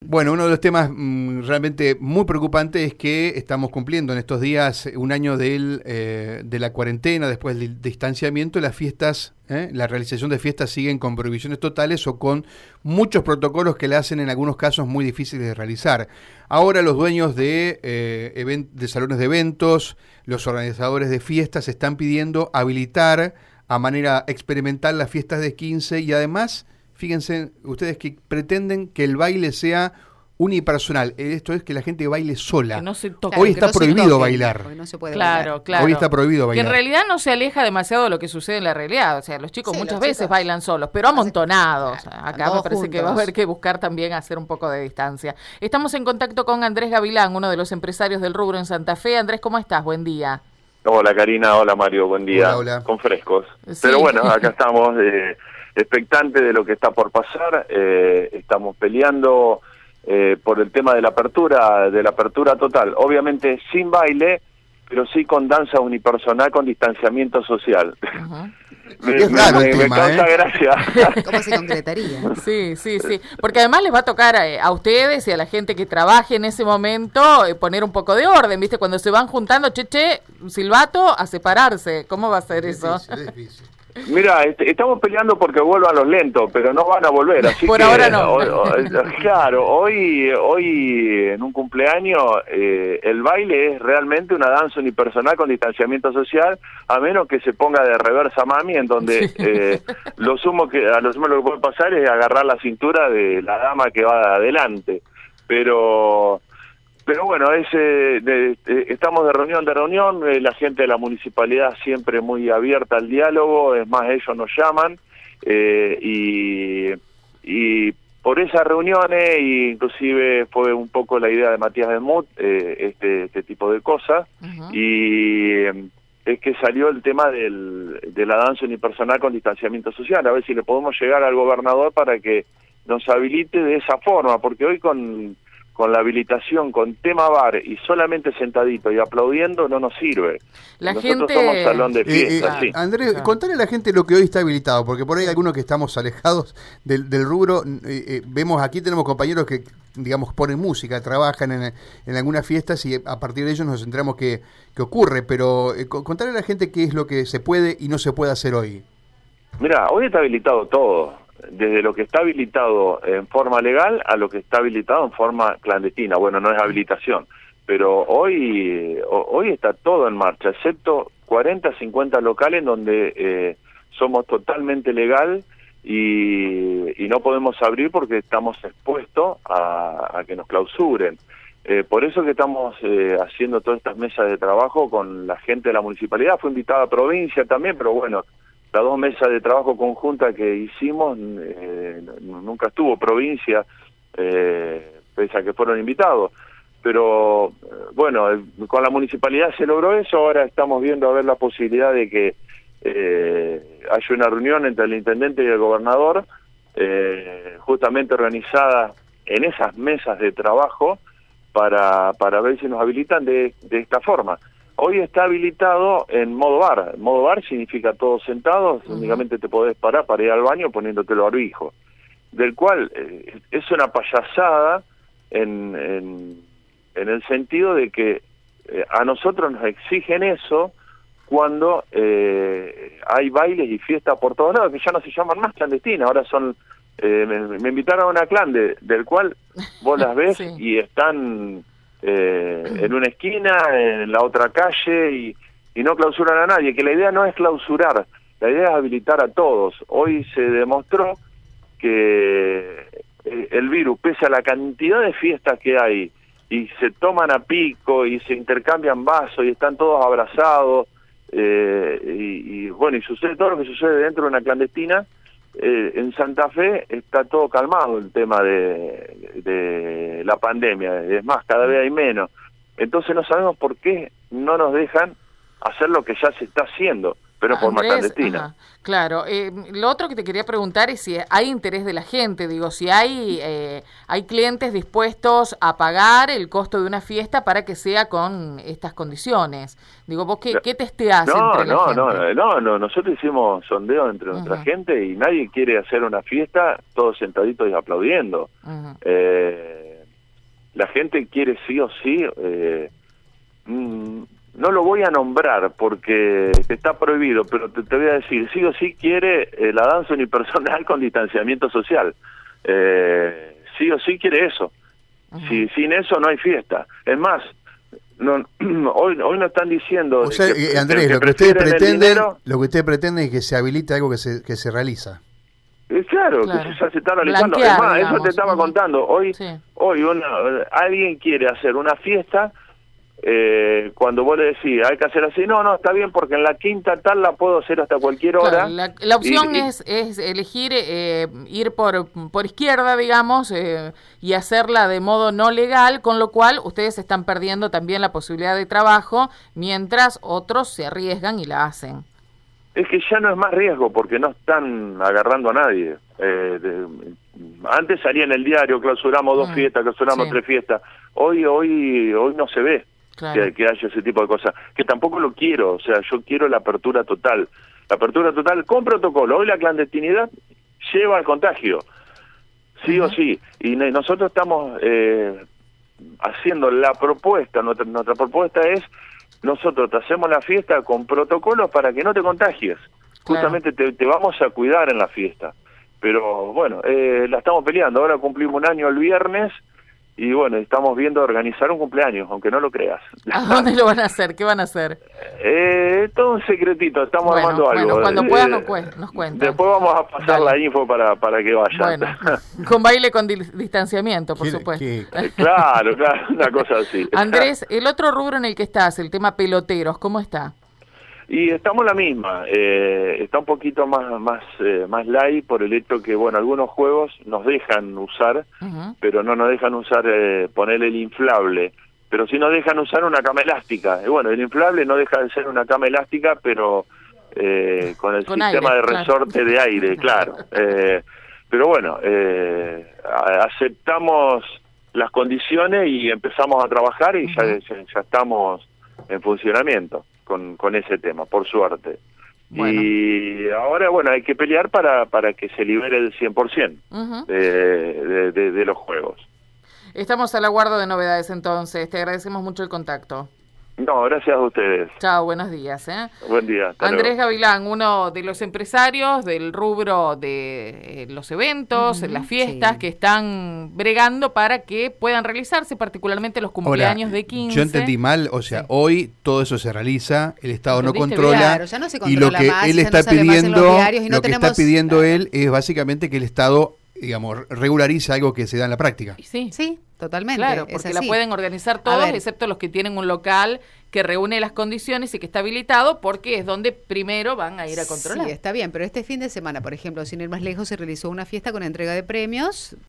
Bueno, uno de los temas realmente muy preocupantes es que estamos cumpliendo en estos días un año de la cuarentena, después del distanciamiento, las fiestas, la realización de fiestas siguen con prohibiciones totales o con muchos protocolos que le hacen en algunos casos muy difíciles de realizar. Ahora los dueños de salones de eventos, los organizadores de fiestas están pidiendo habilitar a manera experimental las fiestas de 15 y además... Fíjense ustedes que pretenden que el baile sea unipersonal. Esto es que la gente baile sola. Que no se toque. Hoy está prohibido bailar. No se puede Claro. Hoy está prohibido bailar. Que en realidad no se aleja demasiado de lo que sucede en la realidad. O sea, los chicos muchas veces bailan solos, pero amontonados. Acá me parece que va a haber que buscar también hacer un poco de distancia. Estamos en contacto con Andrés Gavilán, uno de los empresarios del rubro en Santa Fe. Andrés, ¿cómo estás? Buen día. Hola Karina, hola Mario, buen día. Hola. Con frescos. Sí. Pero bueno, acá estamos expectantes de lo que está por pasar. Estamos peleando por el tema de la apertura total. Obviamente sin baile, pero sí con danza unipersonal con distanciamiento social. Me causa gracia. ¿Cómo se concretaría? Sí. Porque además les va a tocar a ustedes y a la gente que trabaje en ese momento poner un poco de orden, ¿viste? Cuando se van juntando, silbato, a separarse. ¿Cómo va a ser eso? Es difícil. Mira, estamos peleando porque vuelvan los lentos, pero no van a volver, así por que ahora no. Claro, hoy en un cumpleaños el baile es realmente una danza unipersonal con distanciamiento social, a menos que se ponga de reversa mami, en donde lo sumo que puede pasar es agarrar la cintura de la dama que va adelante, pero bueno, estamos de reunión, la gente de la municipalidad siempre muy abierta al diálogo, es más, ellos nos llaman, y por esas reuniones, inclusive fue un poco la idea de Matías Desmut, este tipo de cosas, y es que salió el tema de la danza unipersonal con distanciamiento social, a ver si le podemos llegar al gobernador para que nos habilite de esa forma, porque hoy con la habilitación, con tema bar y solamente sentadito y aplaudiendo no nos sirve. Nosotros somos salón de fiesta, sí. Andrés, contale a la gente lo que hoy está habilitado, porque por ahí algunos que estamos alejados del rubro, vemos aquí tenemos compañeros que, digamos, ponen música, trabajan en algunas fiestas y a partir de ellos nos enteramos que ocurre, pero contale a la gente qué es lo que se puede y no se puede hacer hoy. Mira, hoy está habilitado todo. Desde lo que está habilitado en forma legal a lo que está habilitado en forma clandestina. Bueno, no es habilitación, pero hoy está todo en marcha, excepto 40, 50 locales en donde somos totalmente legal y no podemos abrir porque estamos expuestos a que nos clausuren. Por eso que estamos haciendo todas estas mesas de trabajo con la gente de la municipalidad. Fue invitada a provincia también, pero bueno, las 2 mesas de trabajo conjunta que hicimos, nunca estuvo provincia, pese a que fueron invitados. Pero bueno, con la municipalidad se logró eso, ahora estamos viendo a ver la posibilidad de que haya una reunión entre el intendente y el gobernador, justamente organizada en esas mesas de trabajo, para ver si nos habilitan de esta forma. Hoy está habilitado en modo bar. Modo bar significa todos sentados, únicamente te podés parar para ir al baño poniéndote el barbijo. Del cual es una payasada en el sentido de que a nosotros nos exigen eso cuando hay bailes y fiestas por todos lados, que ya no se llaman más clandestinas, ahora son... me invitaron a una clan del cual vos las ves sí. Y están... en una esquina, en la otra calle y no clausuran a nadie, que la idea no es clausurar, la idea es habilitar a todos. Hoy se demostró que el virus, pese a la cantidad de fiestas que hay y se toman a pico y se intercambian vasos y están todos abrazados y bueno, y sucede todo lo que sucede dentro de una clandestina. En Santa Fe está todo calmado el tema de la pandemia, es más, cada vez hay menos. Entonces no sabemos por qué no nos dejan hacer lo que ya se está haciendo, pero por más clandestina. Ajá, claro, lo otro que te quería preguntar es si hay interés de la gente, digo, si hay clientes dispuestos a pagar el costo de una fiesta para que sea con estas condiciones. Digo, ¿vos qué testeás entre la gente? No, nosotros hicimos sondeo entre nuestra gente y nadie quiere hacer una fiesta todos sentaditos y aplaudiendo. gente quiere sí o sí, no lo voy a nombrar porque está prohibido, pero te voy a decir, sí o sí quiere la danza unipersonal con distanciamiento social. Sí o sí quiere eso. Si sin eso no hay fiesta. Es más, hoy no están diciendo... O sea, Andrés, lo que ustedes pretenden es que se habilite algo que se realiza. Claro, que ya se está realizando. Blanquear, es más, digamos. eso te estaba contando. Hoy alguien quiere hacer una fiesta, cuando vos le decís, hay que hacer así, no, está bien, porque en la quinta tal la puedo hacer hasta cualquier hora. Claro, la opción es elegir ir por izquierda, digamos, y hacerla de modo no legal, con lo cual ustedes están perdiendo también la posibilidad de trabajo, mientras otros se arriesgan y la hacen. Es que ya no es más riesgo, porque no están agarrando a nadie. Antes salía en el diario, clausuramos 2 fiestas, clausuramos 3 fiestas. Hoy no se ve. Claro. Que haya ese tipo de cosas, que tampoco lo quiero, o sea, yo quiero la apertura total con protocolo. Hoy la clandestinidad lleva al contagio, sí o sí, y nosotros estamos haciendo la propuesta, nuestra propuesta es, nosotros te hacemos la fiesta con protocolos para que no te contagies, justamente te vamos a cuidar en la fiesta, pero bueno, la estamos peleando. Ahora cumplimos 1 año el viernes, y bueno, estamos viendo organizar un cumpleaños, aunque no lo creas. ¿A dónde lo van a hacer? ¿Qué van a hacer? Todo un secretito, estamos armando algo. Bueno, cuando puedan nos cuentan. Después vamos a pasar la info para que vayan. Bueno, con baile con distanciamiento, por supuesto. Claro, una cosa así. Andrés, el otro rubro en el que estás, el tema peloteros, ¿cómo está? Y estamos la misma, está un poquito más light por el hecho que, bueno, algunos juegos nos dejan usar, pero no nos dejan usar, poner el inflable, pero sí nos dejan usar una cama elástica. Y bueno, el inflable no deja de ser una cama elástica, pero con el sistema aire, de resorte de aire, claro. Pero bueno, aceptamos las condiciones y empezamos a trabajar y ya estamos en funcionamiento con ese tema, por suerte. Bueno. Y ahora, bueno, hay que pelear para que se libere el 100% de los juegos. Estamos al aguardo de novedades entonces. Te agradecemos mucho el contacto. No, gracias a ustedes. Chao, buenos días. Buen día. Andrés Gavilán, uno de los empresarios del rubro de los eventos, las fiestas que están bregando para que puedan realizarse, particularmente los cumpleaños de 15. Yo entendí mal, o sea, hoy todo eso se realiza, el Estado no controla, claro, ya no se controla, y lo que más, él está pidiendo, está pidiendo él es básicamente que el Estado, digamos, regularice algo que se da en la práctica. Sí, totalmente. Claro, porque la pueden organizar todos, excepto los que tienen un local que reúne las condiciones y que está habilitado, porque es donde primero van a ir a controlar. Sí, está bien, pero este fin de semana, por ejemplo, sin ir más lejos, se realizó una fiesta con entrega de premios